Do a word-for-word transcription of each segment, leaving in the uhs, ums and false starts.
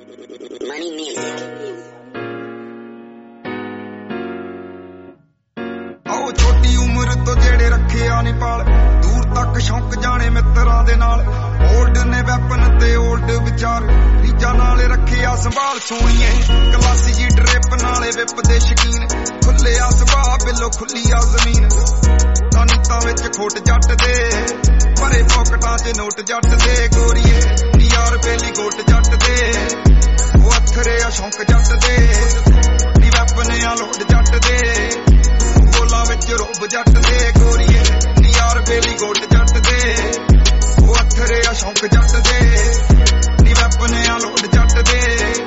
Money music. आओ छोटी उम्र तो जेड़े रखे आने पाल दूर तक शौक जाने मित्रां दे नाल ओल्ड ने वैपन ते ओल्ड विचार रीजा नाले रखे आ संभाल सोणीए क्लासी जी ड्रिप नाले विप दे शकीन खुले आ सुभा बिलो खुली आ जमीन तानीतां विच खोट जट दे भरे पॉकेटां च नोट जट दे गोरीए यार बेली गोट जट दे ओ अथरे आ शौक जट दे नी वैपन आ लोड जट दे बोला विच रोब जट दे गोरीए नी यार बेली गोट जट दे ओ अथरे आ शौक जट दे नी वैपन आ लोड जट दे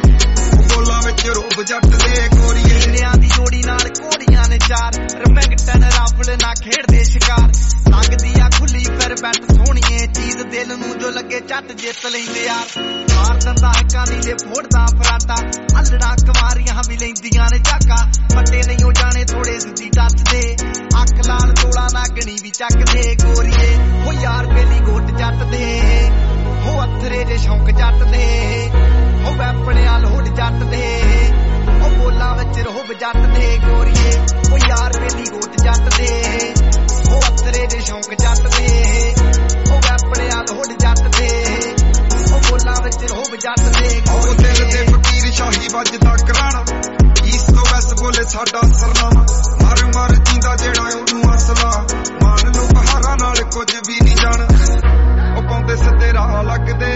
बोला विच रोब जट दे गोरीए नियां दी जोड़ी नाल घोड़ियां ने चार रमैंगटन राफल ना खेड़दे शिकार लगदी आ खुली फिर बैठ सोहणीए चीज दिल नूं जो लगे झट जित लैंदे यार मार दंदा हक्कां दी ले फोड़दा फराटा अल्लड़ा कुवारियां भी लैंदियां ने झाका पट्टे नहीं हो जाने थोड़े सिद्धी टच दे अख लाल तोला नागणी भी चक दे गोरीए हो यार बेली गोट जट दे हो अथरे जे शौक जट दे हो वैपणिया लोड जट दे हो बोला विच रोब जट दे गोरीए हो यार बेली गोट जट दे हो अथरे जे शौक जट दे हो वैपणिया लोड जट दे हो बोला विच रोब जट दे ओ दिल ते फकीर शाही वजदा कराना ईस्ट तो वैस्ट बोले साडा सरनामा मर मर जींदा जेड़ा ओनू असला मान लो बहारा नाल कुछ भी नहीं जाना ओ पाउंदे सिद्धे राह लगदे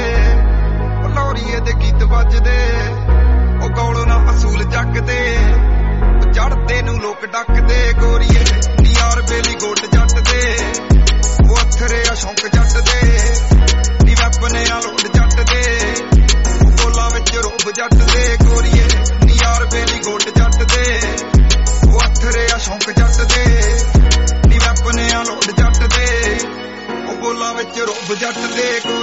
ओ लौरीए दे गीत वजदे ओ गौलों ना असूल जगदे ओ चढ़दे नू लोक डकदे गोरीए नी यार बेली गोट जट दे ओ अथरे आ शौक जट दे नी वैपन आ लोड जट दे ओ बोला विच रोब जट दे गोरीए नी यार बेली गोट जट दे ओ अथरे आ शौक जट दे नी वैपन आ लोड जट दे ओ बोला विच रोब जट दे